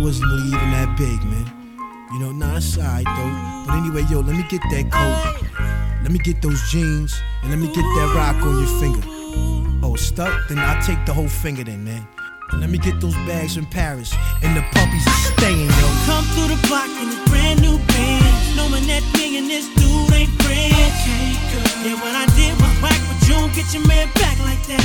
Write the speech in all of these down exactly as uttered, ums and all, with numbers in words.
wasn't really even that big, man. You know, nah, it's alright though. But anyway, yo, let me get that coat. Let me get those jeans, and let me get that rock on your finger. Oh, it's stuck? Then I'll take the whole finger then, man. And let me get those bags from Paris, and the puppies are staying, yo. Come through the block in a brand new Benz, knowing that me and this dude ain't friends. Okay, girl. Yeah, what I did was whack, but you don't get your man back like that.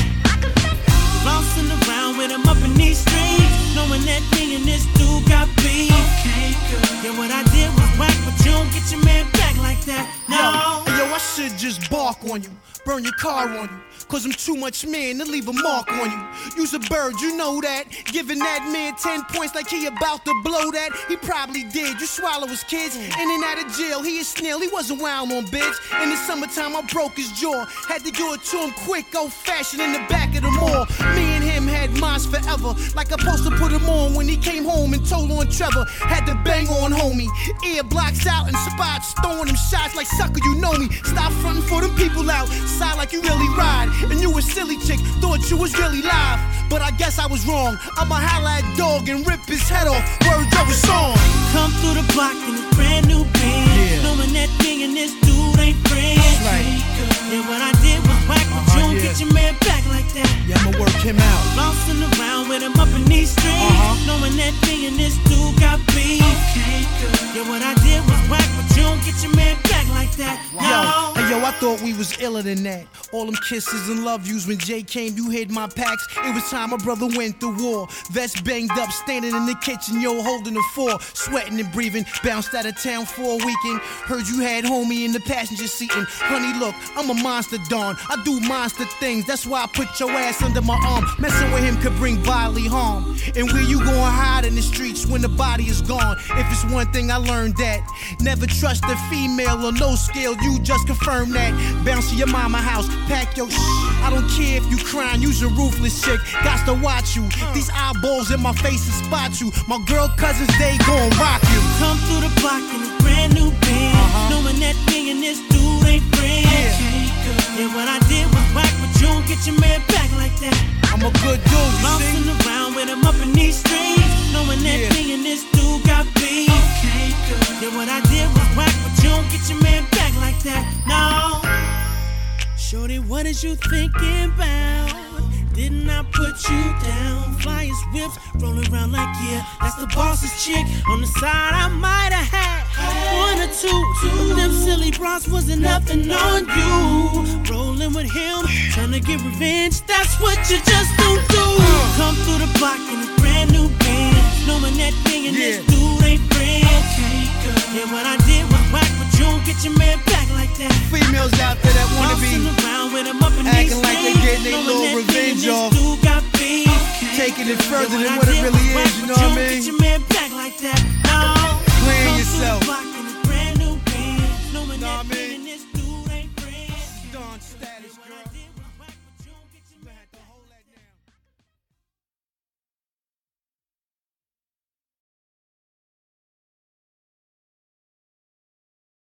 Flossing around with him up in these streets, knowing that me and this dude got beef. Okay, girl. Yeah, what I did was whack, but you don't get your man back like that. No. Yo, yo, I should just bark on you, burn your car on you. Cause I'm too much man to leave a mark on you. You's a bird, you know that. Giving that man ten points like he about to blow that. He probably did. You swallow his kids. In and out of jail, he a snail. He wasn't wild on bitch. In the summertime, I broke his jaw. Had to do it to him quick, old fashioned in the back of the mall. Me and him had minds forever. Like I supposed to put him on when he came home and told on Trevor. Had to bang on homie. Ear blocks out and spots. Throwing them shots like sucker, you know me. Stop fronting for them people out. Side like you really ride. And you a silly chick, thought you was really live. But I guess I was wrong. I'ma holla at dog and rip his head off. Word of a song. Come through the block in a brand new Benz, yeah. Knowing that me and this dude ain't friends. Right. And what I did was whack, but uh-huh, you don't yeah. get your man back like that. Yeah, I'ma work him out. Flossing around with him up in these streets, uh-huh. Knowing that me and this dude got beef. Okay, good. Yeah, what I did was whack, but you don't get your man back like that. Wow. No. Hey, yo, I thought we was iller than that. All them kisses and love yous when Jay came, you hid my packs. It was time my brother went to war. Vest banged up, standing in the kitchen, yo, holding the four. Sweating and breathing, bounced out of town for a weekend. Heard you had homie in the passenger seat. And honey, look, I'm a monster, Dawn. I do monster things, that's why I put your ass under my arm. Messing with him could bring bodily harm. And where you gonna hide in the streets when the body is gone? If it's one thing I learned that, never trust a female or no skill, you just confirm that. Bounce to your mama house, pack your shh. I don't care if you crying, you's a ruthless chick. Got to watch you, these eyeballs in my face to spot you. My girl cousins, they gon' rock you. Come through the block in a brand new Benz, uh-huh. Knowing that me and this dude ain't friends. Yeah. And what I did was whack, but you don't get your man back like that. I'm a good dude, you Bouncing see? around with him up in these streets, knowing that yeah. me and this dude got beef. Okay, good. Yeah, what I did was whack, but you don't get your man back like that. No. Shorty, what is you thinking about? Didn't I put you down? Flyers, whips, rolling around like, yeah, that's the boss's chick. On the side, I might have had one or two. But them silly bras wasn't nothing on you. Rolling with him, trying to get revenge, that's what you just don't do. Come through the block in a brand new Benz, knowing that me and yeah. this dude ain't friends. Okay, good. Yeah, what I did was whack, but you don't get your man back like that. Females out there that wanna be acting like they getting their little revenge off, taking it further than what it really is, you know what I mean? Playing yourself, know what I mean?